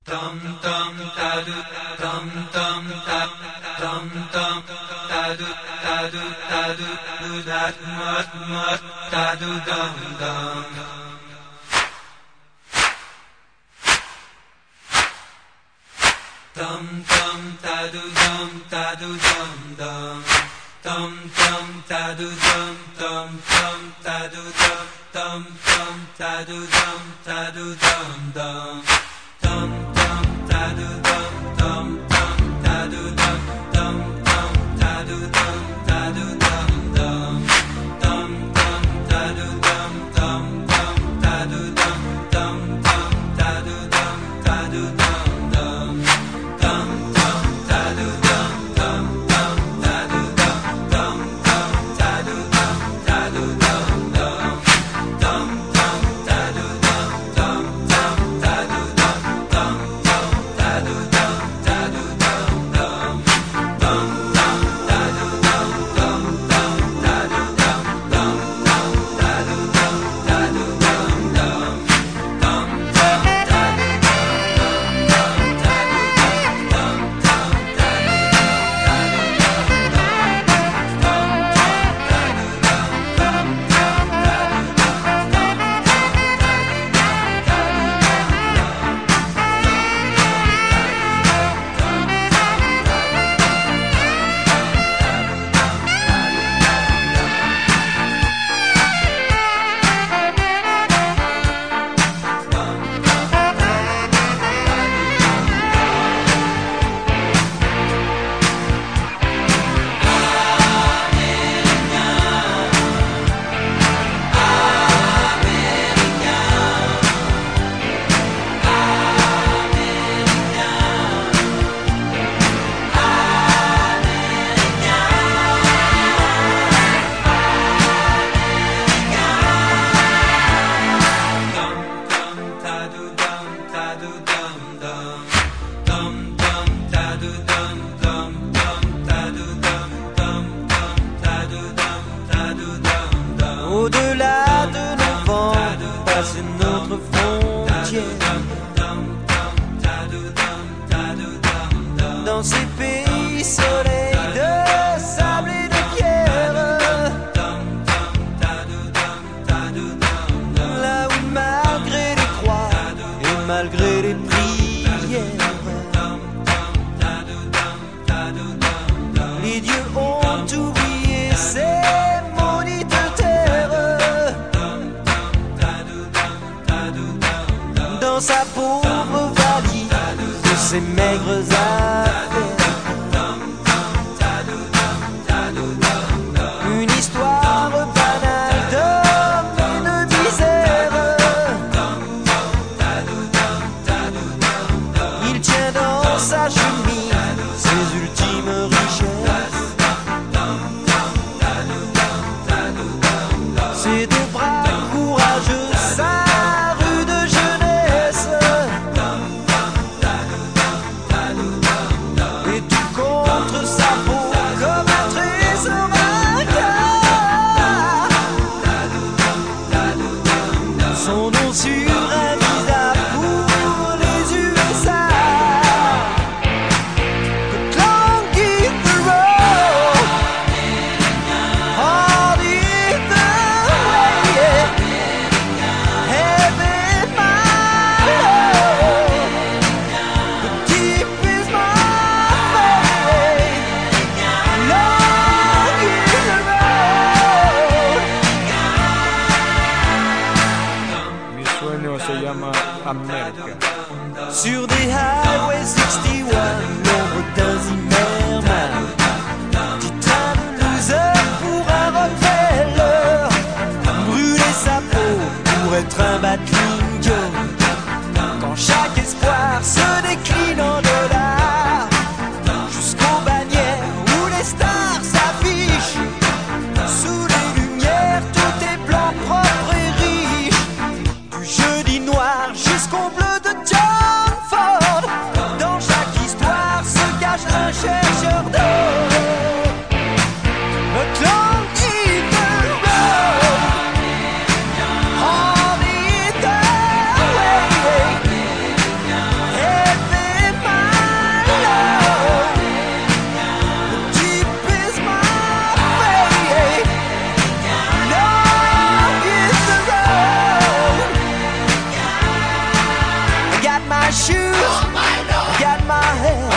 Dum dum da do dum dum da dum dum da do do that mut da do dum dum. Dum dum da do dum dum dum dum da do dum da do dum da do dum dum dum da do dum da do dum da do dum dum dum da do dum da do dum da do dum dum Au-delà de nos vents, passe notre frontière. Dans ces pays soleils de sable et de pierre, là où malgré les croix et malgré les prières, les dieux ont oublié ces maudites terres. Dans sa pauvre valise de ses maigres affaires, une histoire banale d'homme et de misère. Il tient dans sa chemise ses ultimes richesses, ses deux bras courageux, sa rude jeunesse, et tout contre sa peau comme un trésor ringard. Son nom sur un visa pour les USA. But long is the road, hard is the way, heaven my love, but deep is my faith. Long is the road. Mi sueño se llama América. Sur des highways 61, l'ombre d'un Zimmerman qui traîne de loser pour un Rockefeller, brûler sa peau pour être un Battling Joe. Quand chaque espoir se décline en dollars, jusqu'aux bannières où les stars s'affichent, sous les lumières tout est blanc, propre et riche. Du jeudi noir jusqu'au bleu de John Ford, dans chaque histoire se cache un chercheur. got my shoes, got my hair.